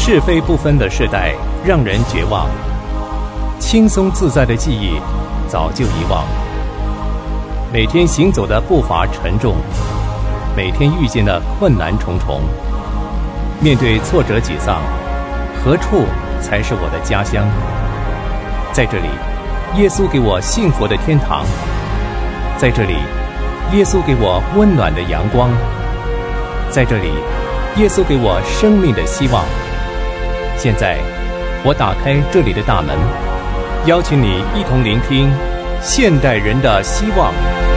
是非不分的世代让人绝望，轻松自在的记忆早就遗忘。每天行走的步伐沉重，每天遇见的困难重重。面对挫折沮丧，何处才是我的家乡？在这里，耶稣给我幸福的天堂。在这里，耶稣给我温暖的阳光。在这里，耶稣给我生命的希望。现在，我打开这里的大门，邀请你一同聆听现代人的希望。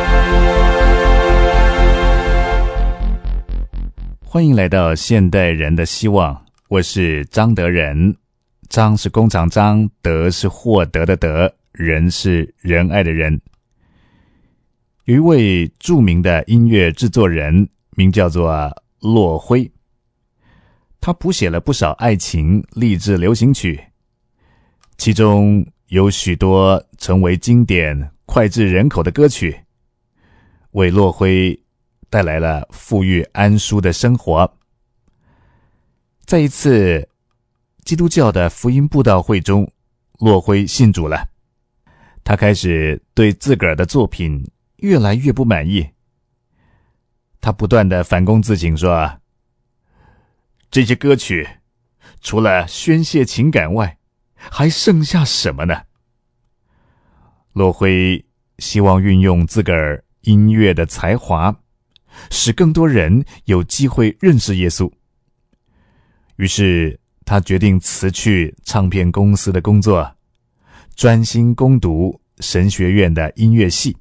欢迎来到现代人的希望，我是张德仁。张是工长张，德是获得的德，仁是仁爱的仁。有一位著名的音乐制作人，名叫做骆辉，他谱写了不少爱情励志流行曲，其中有许多成为经典脍炙人口的歌曲，为骆辉带来了富裕安舒的生活。在一次基督教的福音布道会中，骆辉信主了。他开始对自个儿的作品越来越不满意，他不断地反躬自省说，这些歌曲除了宣泄情感外，还剩下什么呢？骆辉希望运用自个儿音乐的才华，使更多人有机会认识耶稣。于是他决定辞去唱片公司的工作，专心攻读神学院的音乐系。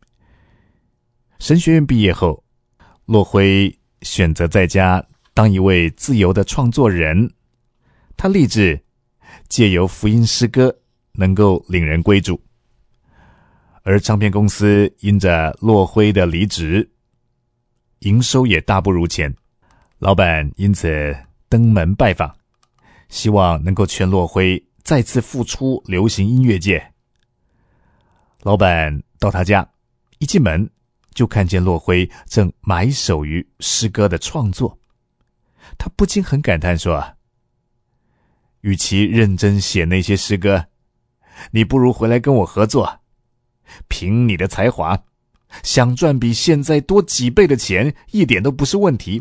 神学院毕业后，骆辉选择在家当一位自由的创作人。他立志借由福音诗歌能够领人归主。而唱片公司因着骆辉的离职，营收也大不如前，老板因此登门拜访，希望能够劝骆辉再次复出流行音乐界。老板到他家，一进门就看见骆辉正埋首于诗歌的创作。他不禁很感叹说，与其认真写那些诗歌，你不如回来跟我合作。凭你的才华，想赚比现在多几倍的钱一点都不是问题。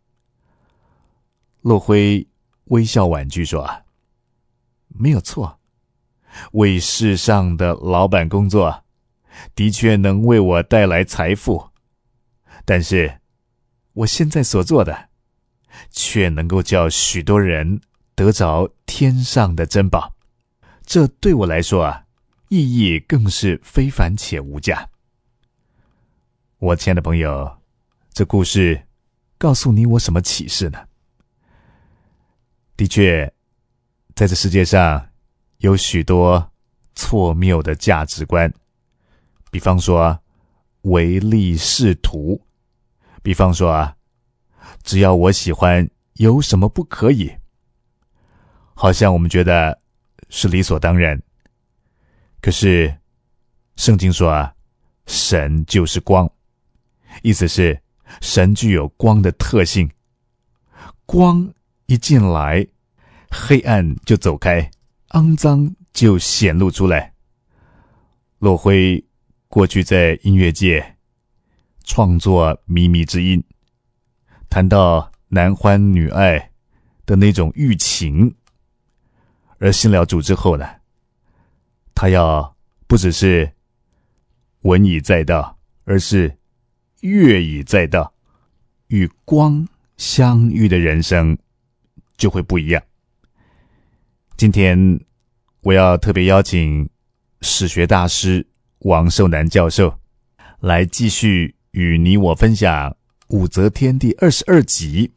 骆辉微笑婉拒说，没有错，为世上的老板工作的确能为我带来财富，但是我现在所做的却能够叫许多人得着天上的珍宝，这对我来说意义更是非凡且无价。我亲爱的朋友，这故事告诉你我什么启示呢？的确，在这世界上有许多错谬的价值观，比方说唯利是图，比方说只要我喜欢，有什么不可以？好像我们觉得是理所当然。可是圣经说神就是光，意思是神具有光的特性，光一进来，黑暗就走开，肮脏就显露出来。骆辉过去在音乐界创作靡靡之音，谈到男欢女爱的那种欲情，而信了主之后呢，他要不只是文以载道，而是乐以载道，与光相遇的人生就会不一样。今天我要特别邀请史学大师王寿南教授来继续与你我分享武则天第22集。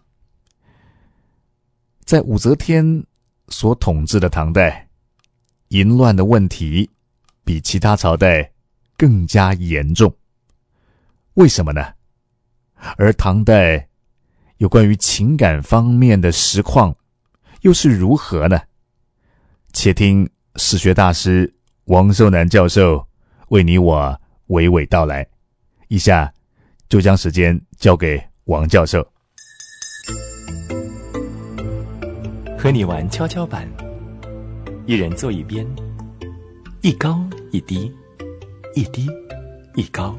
在武则天所统治的唐代，淫乱的问题比其他朝代更加严重。为什么呢？而唐代有关于情感方面的实况又是如何呢？且听史学大师王寿南教授为你我娓娓道来。以下就将时间交给王教授。 和你玩跷跷板，一人坐一边，一高一低，一低一高。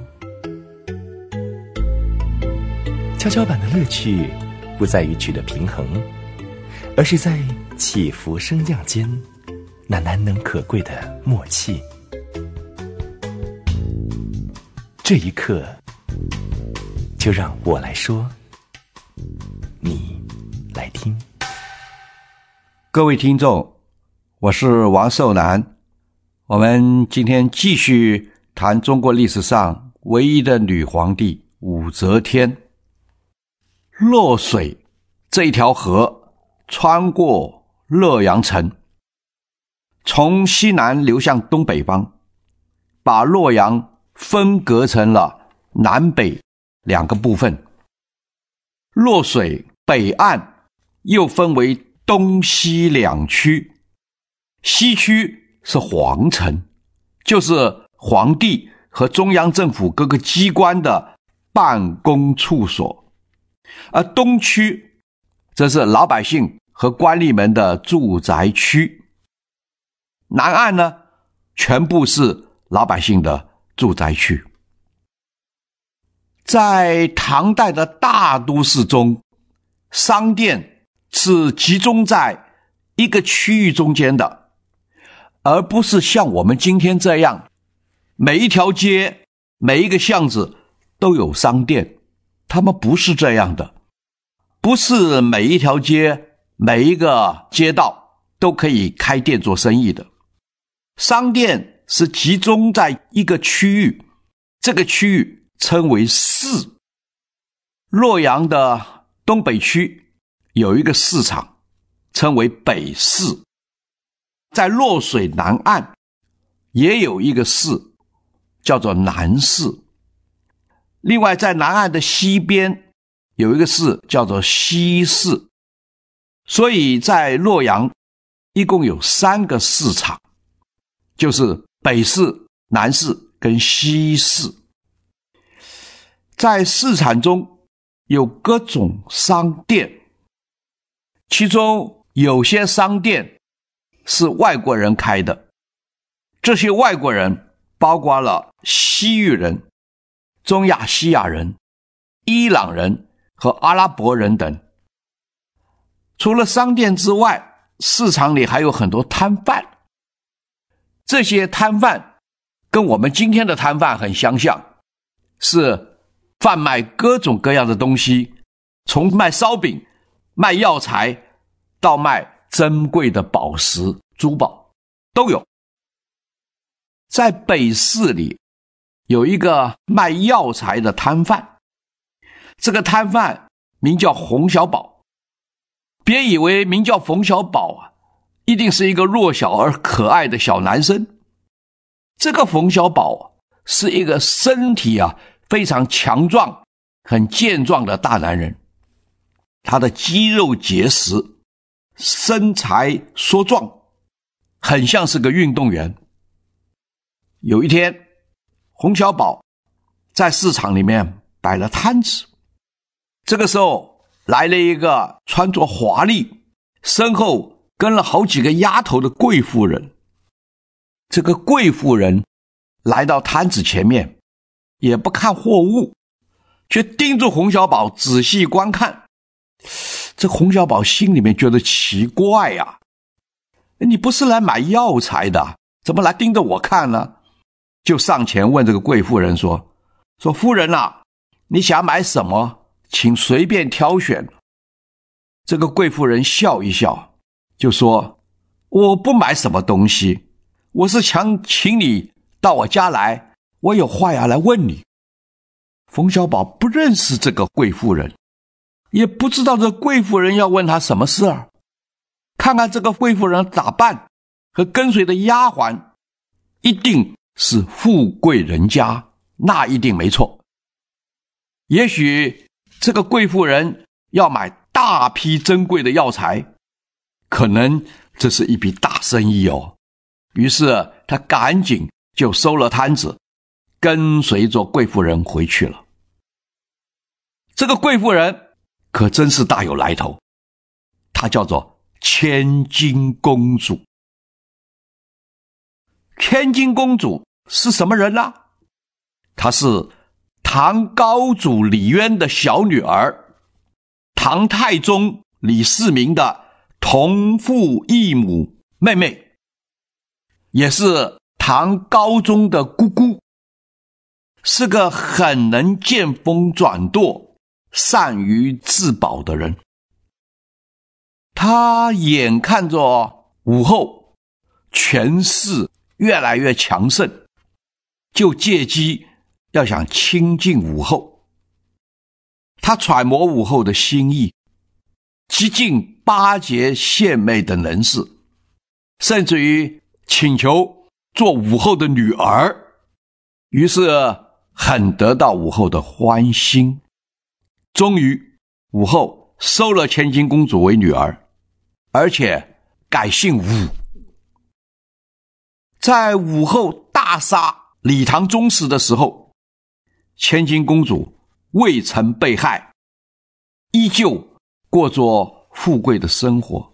跷跷板的乐趣不在于取得平衡，而是在起伏升降间那难能可贵的默契。这一刻，就让我来说，你来听。 各位听众，我是王寿南。我们今天继续谈中国历史上唯一的女皇帝武则天。洛水这一条河穿过洛阳城，从西南流向东北方，把洛阳分隔成了南北两个部分。洛水北岸又分为东西两区，西区是皇城，就是皇帝和中央政府各个机关的办公处所，而东区则是老百姓和官吏们的住宅区。南岸呢，全部是老百姓的住宅区。在唐代的大都市中，商店是集中在一个区域中间的，而不是像我们今天这样，每一条街、每一个巷子都有商店。他们不是这样的，不是每一条街、每一个街道都可以开店做生意的。商店是集中在一个区域，这个区域称为市。洛阳的东北区有一个市场，称为北市。在洛水南岸也有一个市，叫做南市。另外在南岸的西边有一个市，叫做西市。所以在洛阳一共有3个市场，就是北市、南市跟西市。在市场中有各种商店，其中有些商店是外国人开的，这些外国人包括了西域人、中亚西亚人、伊朗人和阿拉伯人等。除了商店之外，市场里还有很多摊贩。这些摊贩跟我们今天的摊贩很相像，是贩卖各种各样的东西，从卖烧饼、卖药材到卖珍贵的宝石、珠宝都有。在北市里有一个卖药材的摊贩，这个摊贩名叫洪小宝。别以为名叫冯小宝一定是一个弱小而可爱的小男生。这个冯小宝是一个身体非常强壮、很健壮的大男人，他的肌肉结实，身材硕壮，很像是个运动员。有一天，洪小宝在市场里面摆了摊子，这个时候来了一个穿着华丽、身后跟了好几个丫头的贵妇人。这个贵妇人来到摊子前面，也不看货物，却盯着洪小宝仔细观看。这洪小宝心里面觉得奇怪呀，你不是来买药材的，怎么来盯着我看呢？就上前问这个贵妇人说夫人你想买什么，请随便挑选。这个贵妇人笑一笑，就说我不买什么东西，我是想请你到我家来，我有话要来问你。冯小宝不认识这个贵妇人，也不知道这贵妇人要问他什么事儿。看看这个贵妇人打扮和跟随的丫鬟，一定是富贵人家，那一定没错。也许这个贵妇人要买大批珍贵的药材，可能这是一笔大生意哦。于是他赶紧就收了摊子，跟随着贵妇人回去了。这个贵妇人可真是大有来头，她叫做千金公主。千金公主是什么人呢？她是唐高祖李渊的小女儿，唐太宗李世民的同父异母妹妹，也是唐高宗的姑姑，是个很能见风转舵、善于自保的人。她眼看着武后权势越来越强盛，就借机要想亲近武后。他揣摩武后的心意，激进巴结献媚的人士，甚至于请求做武后的女儿，于是很得到武后的欢心。终于武后收了千金公主为女儿，而且改姓武。在武后大杀李唐宗室的时候，千金公主未曾被害，依旧过着富贵的生活。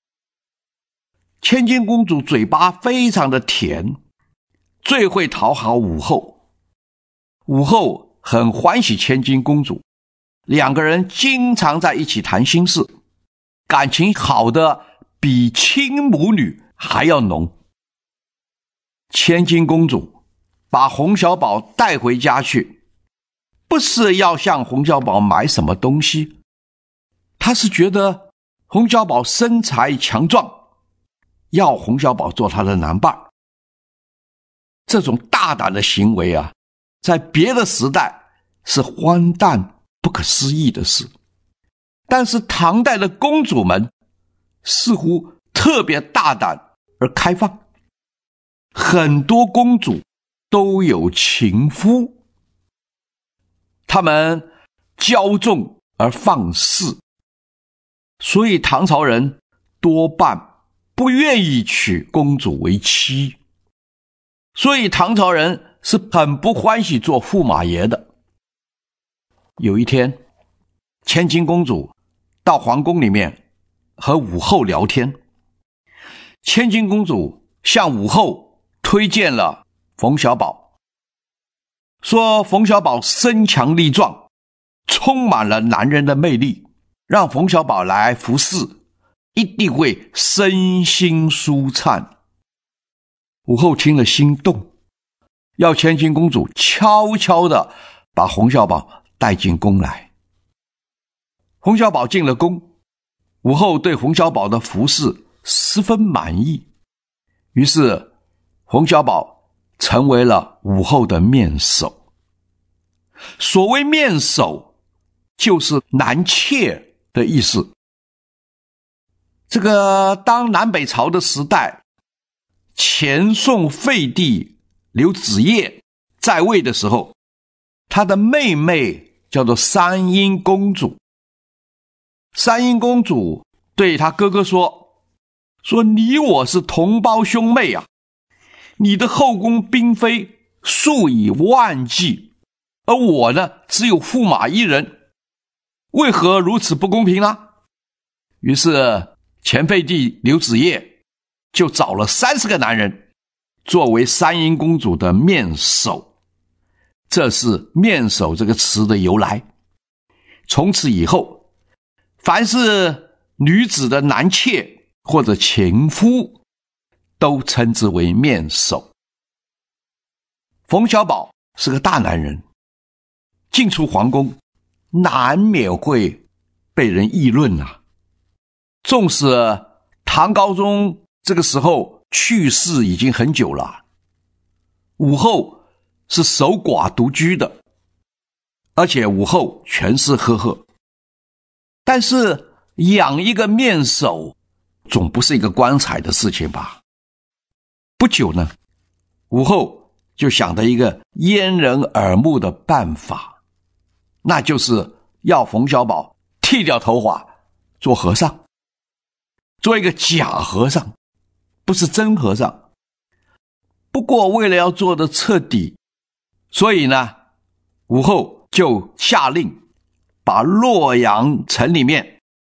千金公主嘴巴非常的甜，最会讨好武后。武后很欢喜千金公主，两个人经常在一起谈心事，感情好的比亲母女还要浓。千金公主把洪小宝带回家去，不是要向洪小宝买什么东西，她是觉得洪小宝身材强壮，要洪小宝做她的男伴。这种大胆的行为啊，在别的时代是荒诞不可思议的事，但是唐代的公主们似乎特别大胆而开放，很多公主都有情夫，她们骄纵而放肆，所以唐朝人多半不愿意娶公主为妻，所以唐朝人是很不欢喜做驸马爷的。有一天，千金公主到皇宫里面和武后聊天，千金公主向武后推荐了冯小宝，说冯小宝身强力壮，充满了男人的魅力，让冯小宝来服侍，一定会身心舒畅。武后听了心动，要千金公主悄悄地把洪小宝带进宫来。洪小宝进了宫，武后对洪小宝的服侍十分满意，于是洪小宝成为了武后的面首。所谓面首，就是男妾的意思。这个当南北朝的时代，前宋废帝刘子业在位的时候，他的妹妹叫做三英公主。三英公主对他哥哥说你我是同胞兄妹啊，你的后宫嫔妃数以万计，而我呢只有驸马一人，为何如此不公平呢？于是前废帝刘子业就找了30个男人作为三英公主的面首，这是面首这个词的由来。从此以后，凡是女子的男妾或者情夫都称之为面首。冯小宝是个大男人，进出皇宫难免会被人议论啊。纵使唐高宗这个时候去世已经很久了，武后是守寡独居的，而且武后权势赫赫，但是养一个面首总不是一个光彩的事情吧。不久呢，武后就想到一个掩人耳目的办法，那就是要冯小宝剃掉头发做和尚，做一个假和尚，不是真和尚。不过为了要做得彻底，所以呢，武后就下令把洛阳城里面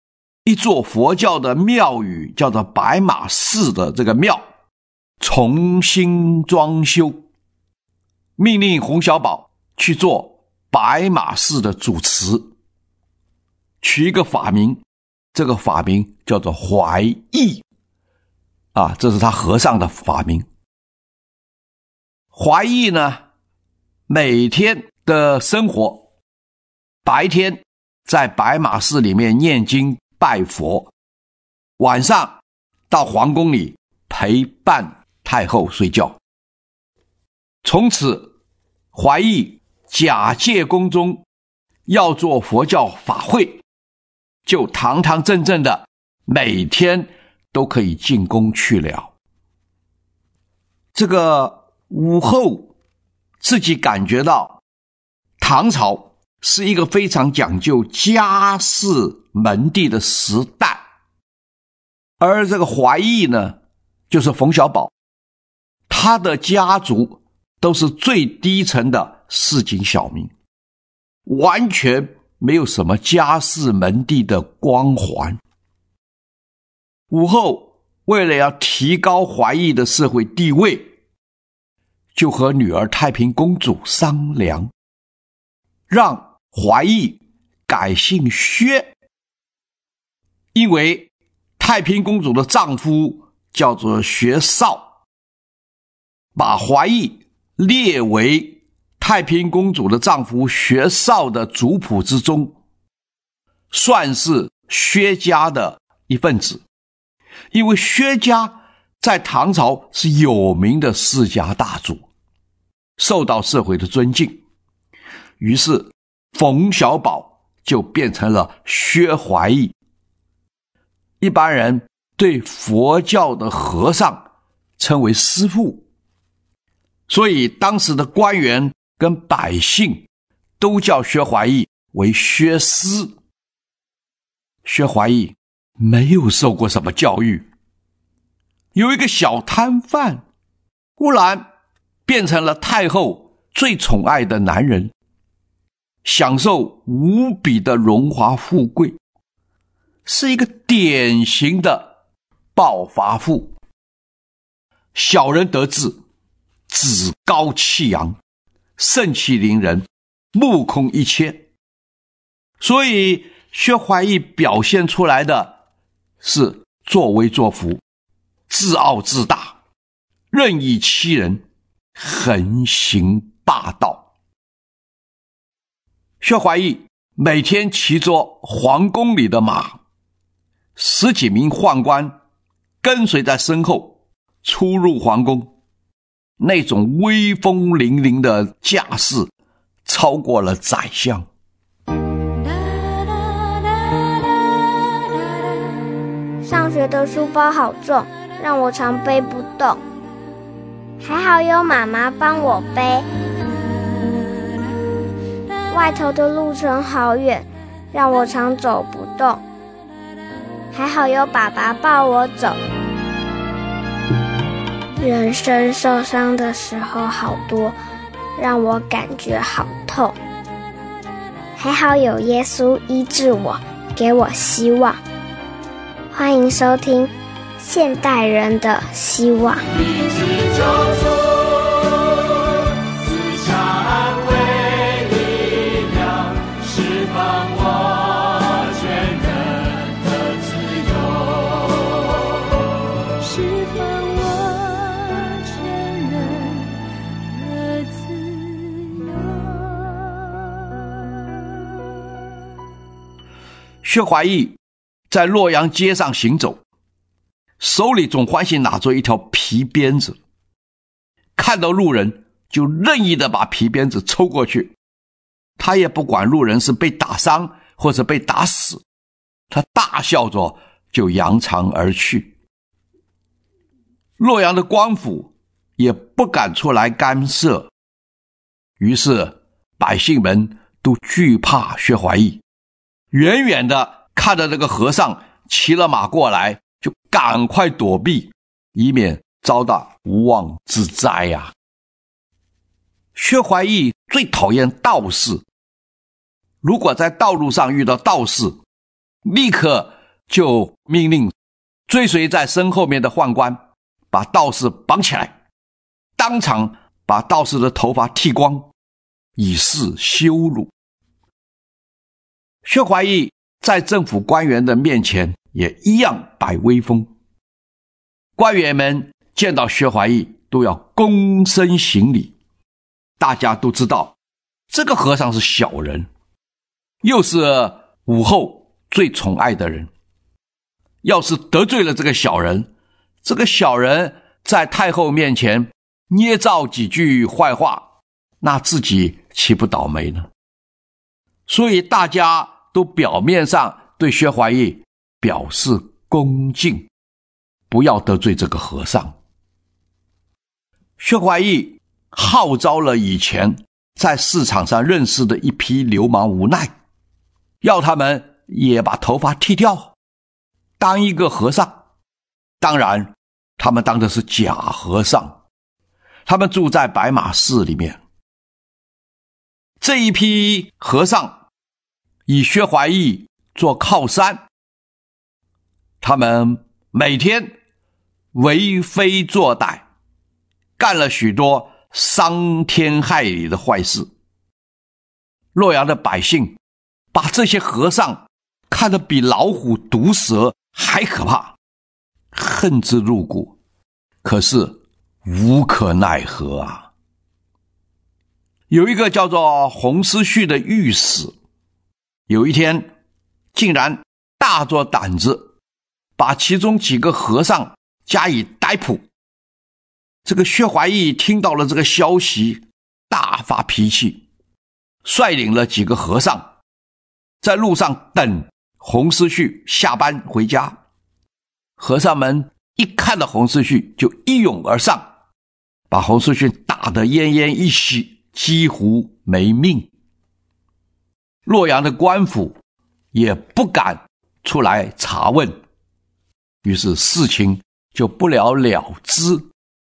一座佛教的庙宇，叫做白马寺的这个庙重新装修，命令洪小宝去做白马寺的主持，取一个法名，这个法名叫做怀义这是他和尚的法名。怀义呢，每天的生活，白天在白马寺里面念经拜佛，晚上到皇宫里陪伴太后睡觉。从此怀义假借宫中要做佛教法会，就堂堂正正的每天都可以进宫去了。这个武后自己感觉到唐朝是一个非常讲究家世门第的时代，而这个怀义呢，就是冯小宝，他的家族都是最低层的市井小民，完全没有什么家世门第的光环。武后为了要提高怀义的社会地位，就和女儿太平公主商量，让怀义改姓薛，因为太平公主的丈夫叫做薛绍，把怀义列为太平公主的丈夫薛绍的族谱之中，算是薛家的一份子。因为薛家在唐朝是有名的世家大族，受到社会的尊敬，于是冯小宝就变成了薛怀义。一般人对佛教的和尚称为师父，所以当时的官员跟百姓都叫薛怀义为薛师。薛怀义没有受过什么教育，有一个小摊贩，忽然变成了太后最宠爱的男人，享受无比的荣华富贵，是一个典型的暴发户。小人得志，趾高气扬，盛气凌人，目空一切，所以薛怀义表现出来的是作威作福，自傲自大，任意欺人，横行霸道。薛怀义每天骑着皇宫里的马，10几名宦官跟随在身后出入皇宫，那种威风凛凛的架势超过了宰相。 上学的书包好重，让我常背不动，还好有妈妈帮我背。外头的路程好远，让我常走不动，还好有爸爸抱我走。人生受伤的时候好多，让我感觉好痛，还好有耶稣医治我，给我希望。欢迎收听《现代人的希望》。 薛怀义在洛阳街上行走，手里总欢喜拿着一条皮鞭子，看到路人就任意的把皮鞭子抽过去，他也不管路人是被打伤或者被打死，他大笑着就扬长而去。洛阳的官府也不敢出来干涉，于是百姓们都惧怕薛怀义，远远的看着这个和尚骑了马过来，就赶快躲避，以免遭到无妄之灾呀。薛怀义最讨厌道士，如果在道路上遇到道士，立刻就命令追随在身后面的宦官把道士绑起来，当场把道士的头发剃光，以示羞辱。薛怀义在政府官员的面前也一样摆威风，官员们见到薛怀义都要躬身行礼。大家都知道这个和尚是小人，又是武后最宠爱的人，要是得罪了这个小人，这个小人在太后面前捏造几句坏话，那自己岂不倒霉呢？所以大家都表面上对薛怀义表示恭敬，不要得罪这个和尚。薛怀义号召了以前在市场上认识的一批流氓无奈，要他们也把头发剃掉，当一个和尚。当然他们当的是假和尚，他们住在白马寺里面。这一批和尚以薛怀义做靠山，他们每天为非作歹，干了许多伤天害理的坏事。洛阳的百姓把这些和尚看得比老虎毒蛇还可怕，恨之入骨，可是无可奈何啊。有一个叫做洪思绪的御史，有一天竟然大着胆子把其中几个和尚加以逮捕。这个薛怀义听到了这个消息，大发脾气，率领了几个和尚在路上等洪思绪下班回家。和尚们一看到洪思绪就一拥而上，把洪思绪打得奄奄一息，几乎没命。洛阳的官府也不敢出来查问，于是事情就不了了之。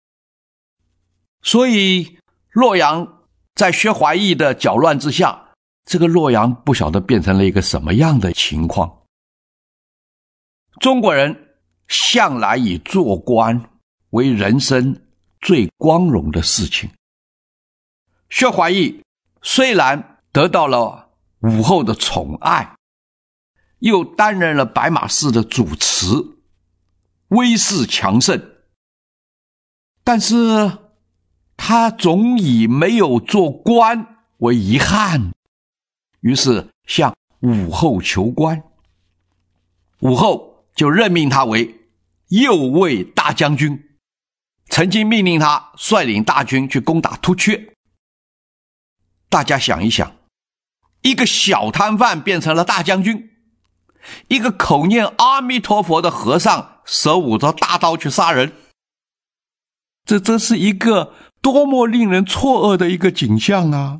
所以洛阳在薛怀义的搅乱之下，这个洛阳不晓得变成了一个什么样的情况。中国人向来以做官为人生最光荣的事情。薛怀义虽然得到了武后的宠爱，又担任了白马寺的主持，威势强盛，但是他总以没有做官为遗憾，于是向武后求官。武后就任命他为右卫大将军，曾经命令他率领大军去攻打突厥。大家想一想，一个小摊贩变成了大将军，一个口念阿弥陀佛的和尚手舞着大刀去杀人，这真是一个多么令人错愕的一个景象啊！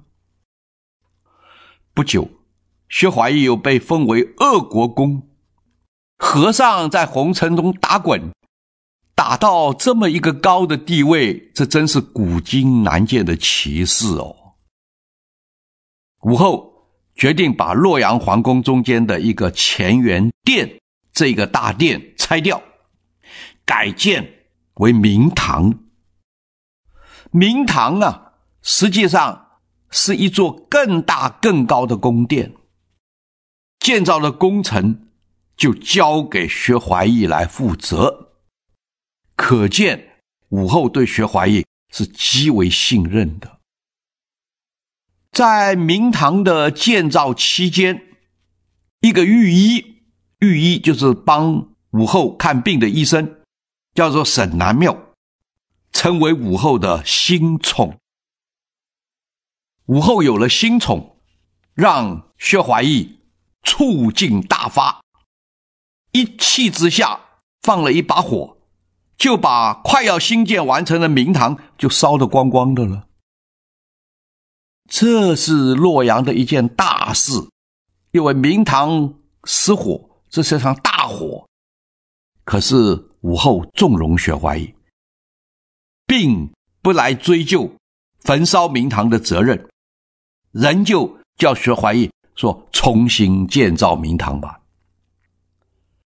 不久，薛怀义又被封为鄂国公。和尚在红尘中打滚，打到这么一个高的地位，这真是古今难见的奇事哦。武后决定把洛阳皇宫中间的一个乾元殿这个大殿拆掉，改建为明堂。明堂啊，实际上是一座更大更高的宫殿，建造的工程就交给薛怀义来负责，可见武后对薛怀义是极为信任的。在明堂的建造期间，一个御医就是帮武后看病的医生，叫做沈南庙，成为武后的新宠。武后有了新宠，让薛怀义醋劲大发，一气之下放了一把火，就把快要兴建完成的明堂就烧得光光的了。这是洛阳的一件大事，因为明堂失火，这是场大火。可是武后纵容薛怀义，并不来追究焚烧明堂的责任，仍旧叫薛怀义说重新建造明堂吧。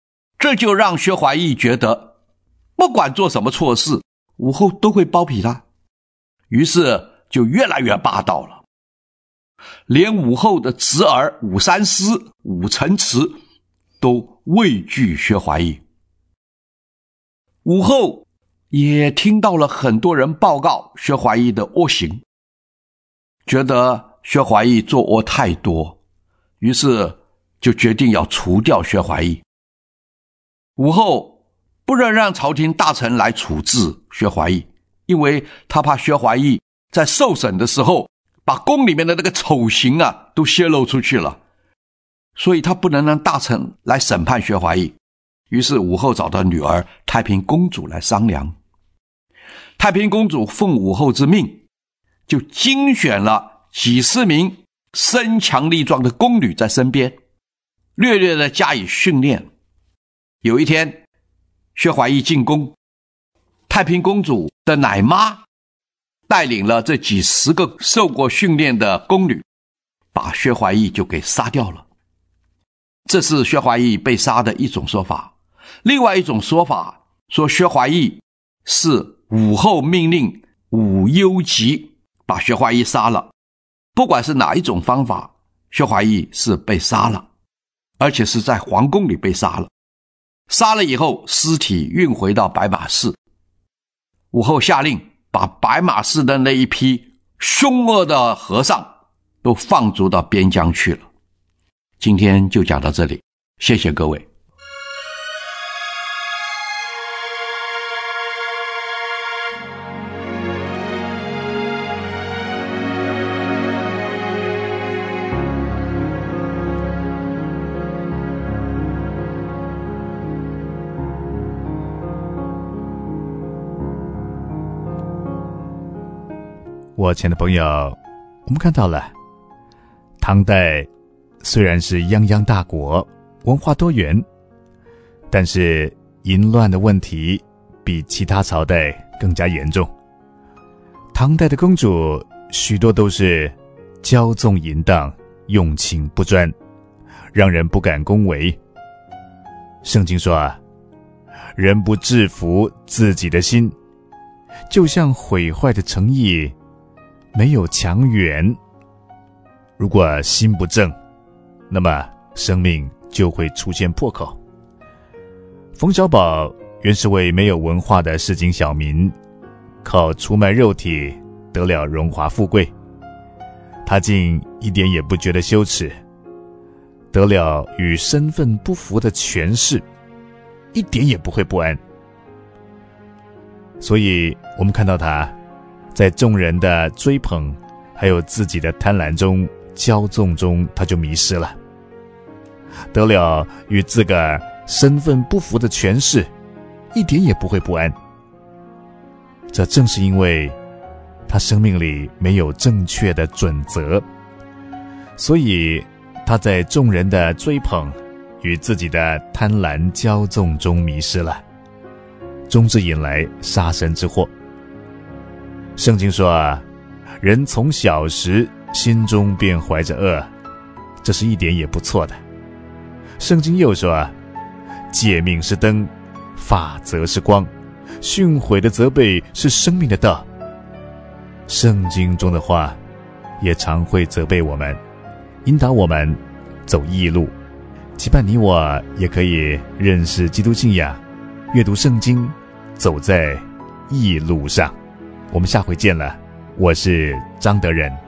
这就让薛怀义觉得不管做什么错事，武后都会包庇他，于是就越来越霸道了。连武后的侄儿武三思、武承祠都畏惧薛怀义。武后也听到了很多人报告薛怀义的恶行，觉得薛怀义作恶太多，于是就决定要除掉薛怀义。武后不能让朝廷大臣来处置薛怀义，因为他怕薛怀义在受审的时候把宫里面的那个丑行都泄露出去了，所以他不能让大臣来审判薛怀义。于是武后找到女儿太平公主来商量。太平公主奉武后之命，就精选了几十名身强力壮的宫女在身边，略略的加以训练。有一天，薛怀义进宫，太平公主的奶妈带领了这几十个受过训练的宫女，把薛怀义就给杀掉了。这是薛怀义被杀的一种说法。另外一种说法说，薛怀义是武后命令武攸吉把薛怀义杀了。不管是哪一种方法，薛怀义是被杀了，而且是在皇宫里被杀了。杀了以后，尸体运回到白马寺。武后下令把白马寺的那一批凶恶的和尚都放逐到边疆去了。今天就讲到这里，谢谢各位。 我亲爱的朋友，我们看到了唐代虽然是泱泱大国，文化多元，但是淫乱的问题比其他朝代更加严重。唐代的公主许多都是骄纵淫荡，用情不专，让人不敢恭维。圣经说人不制服自己的心，就像毁坏的城邑没有墙垣。如果心不正，那么生命就会出现破口。冯小宝原是位没有文化的市井小民，靠出卖肉体得了荣华富贵，他竟一点也不觉得羞耻，得了与身份不符的权势，一点也不会不安。所以我们看到他在众人的追捧还有自己的贪婪中、骄纵中，他就迷失了，得了与自个儿身份不符的权势，一点也不会不安。这正是因为他生命里没有正确的准则，所以他在众人的追捧与自己的贪婪骄纵中迷失了，终至引来杀身之祸。圣经说人从小时心中便怀着恶，这是一点也不错的。圣经又说诫命是灯，法则是光，训诲的责备是生命的道。圣经中的话也常会责备我们，引导我们走义路，期盼你我也可以认识基督信仰，阅读圣经，走在义路上。我们下回见了，我是张德仁。